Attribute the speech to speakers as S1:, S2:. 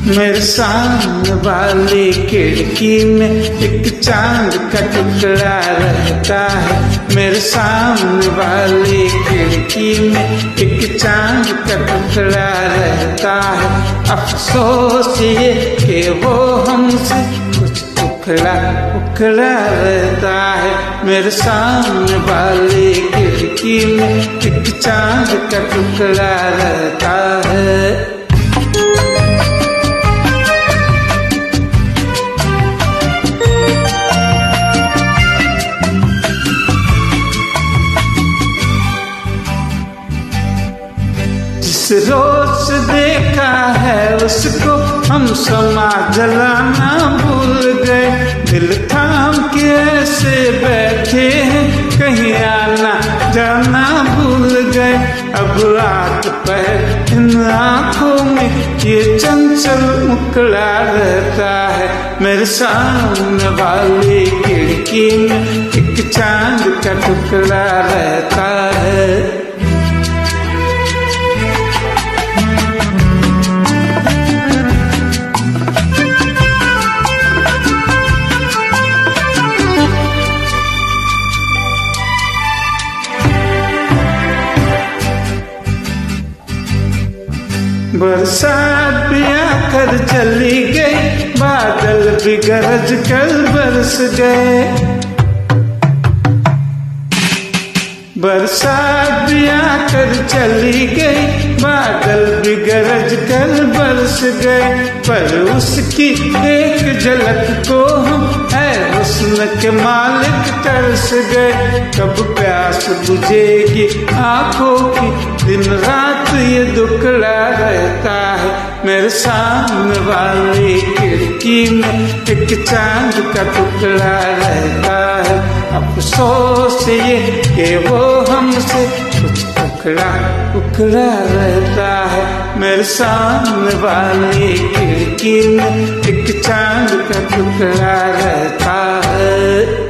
S1: मेरे सामने वाली खिड़की में एक चांद का टुकड़ा रहता है। मेरे सामने वाली खिड़की में एक चांद का टुकड़ा रहता है। अफसोस ये कि वो हमसे कुछ उखड़ा रहता है। मेरे सामने वाली खिड़की में एक चांद का टुकड़ा रहता है। जिस रोज देखा है उसको हम समा जलाना भूल गए। दिल थाम के ऐसे बैठे हैं कहीं आना जाना भूल गए। अब रात पहर इन आँखों में ये चंचल मुकड़ा रहता है। मेरे सामने वाली खिड़की में एक चांद का टुकड़ा रहता है। बरसात भी आकर चली गई, बादल भी गरज कर बरस गए। बरसात भी आकर चली गई, बादल भी गरज कर बरस गए। पर उसकी एक झलक को हम है हुस्न के मालिक तरस गए। कब प्यास बुझेगी आंखों की, दिन रात ये दुखड़ा रहता है। मेरे सामने वाली खिड़की में एक चांद का टुकड़ा रहता है। अफसोस ये कि वो हमसे कुछ उखड़ा रहता है। मेरे सामने वाली खिड़की में एक चांद का टुकड़ा रहता है।